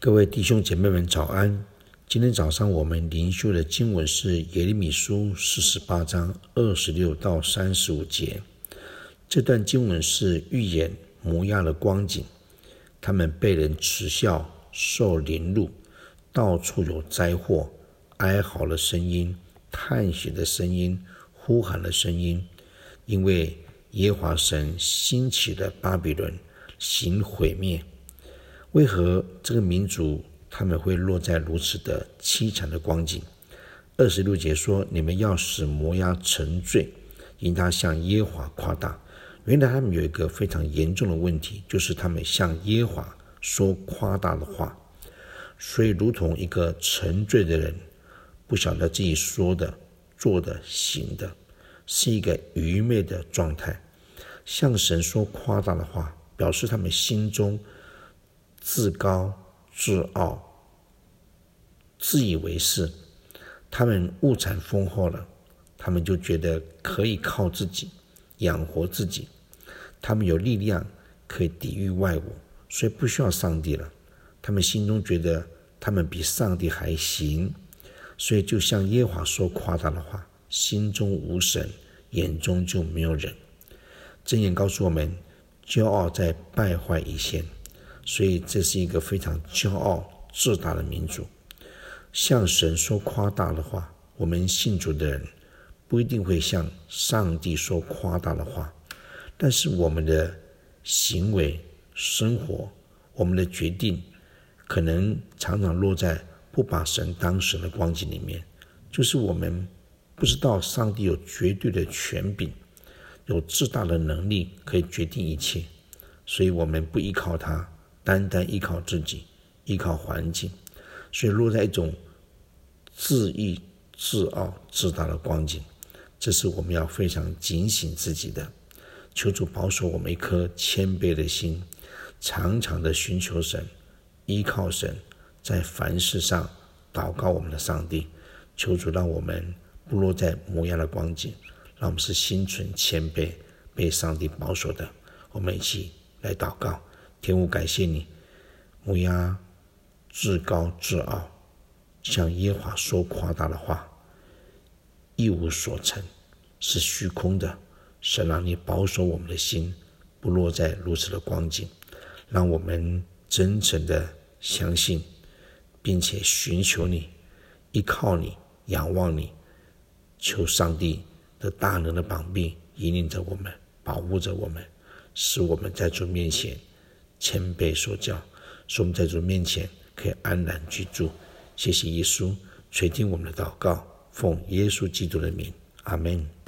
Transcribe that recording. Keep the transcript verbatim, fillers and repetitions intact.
各位弟兄姐妹们早安。今天早上我们灵修的经文是耶利米书四十八章二十六到三十五节。这段经文是预言摩押的光景，他们被人耻笑，受凌辱，到处有灾祸，哀嚎的声音，叹息的声音，呼喊的声音，因为耶和华神兴起的巴比伦行毁灭。为何这个民族他们会落在如此的凄惨的光景？二十六节说，你们要使摩押沉醉，因他向耶和华夸大。原来他们有一个非常严重的问题，就是他们向耶和华说夸大的话，所以如同一个沉醉的人，不晓得自己说的做的行的，是一个愚昧的状态。向神说夸大的话，表示他们心中自高自傲，自以为是，他们物产丰厚了，他们就觉得可以靠自己养活自己，他们有力量可以抵御外物，所以不需要上帝了。他们心中觉得他们比上帝还行，所以就向耶和华说夸大的话，心中无神，眼中就没有人。箴言告诉我们，骄傲在败坏以先，所以这是一个非常骄傲自大的民族。向神说夸大的话，我们信主的人不一定会向上帝说夸大的话，但是我们的行为生活，我们的决定可能常常落在不把神当神的光景里面，就是我们不知道上帝有绝对的权柄，有自大的能力可以决定一切，所以我们不依靠他，单单依靠自己，依靠环境，所以落在一种自义自傲自大的光景。这是我们要非常警醒自己的。求主保守我们一颗谦卑的心，常常的寻求神，依靠神，在凡事上祷告我们的上帝。求主让我们不落在摩押的光景，让我们是心存谦卑，被上帝保守的。我们一起来祷告。天父，感谢你，摩押自高自傲，向耶和华说夸大的话，一无所成，是虚空的。神让你保守我们的心，不落在如此的光景，让我们真诚的相信，并且寻求你，依靠你，仰望你，求上帝的大能的膀臂引领着我们，保护着我们，使我们在主面前谦卑受教，使我们在主面前可以安然居住。谢谢耶稣垂听我们的祷告，奉耶稣基督的名，阿们。